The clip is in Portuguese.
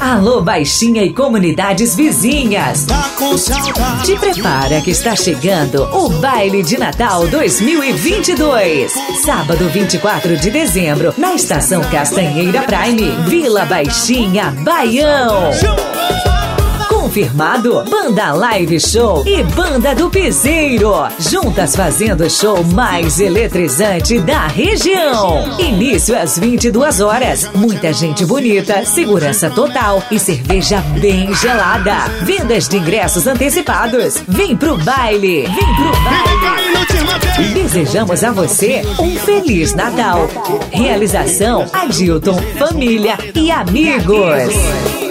Alô, Baixinha e comunidades vizinhas. Te prepara que está chegando o Baile de Natal 2022. Sábado 24 de dezembro, na Estação Castanheira Prime, Vila Baixinha, Baião. Confirmado, Banda Live Show e Banda do Piseiro, juntas fazendo o show mais eletrizante da região. Início às 22 horas, muita gente bonita, segurança total e cerveja bem gelada. Vendas de ingressos antecipados. Vem pro baile, vem pro baile. Desejamos a você um Feliz Natal. Realização Adilton, família e amigos.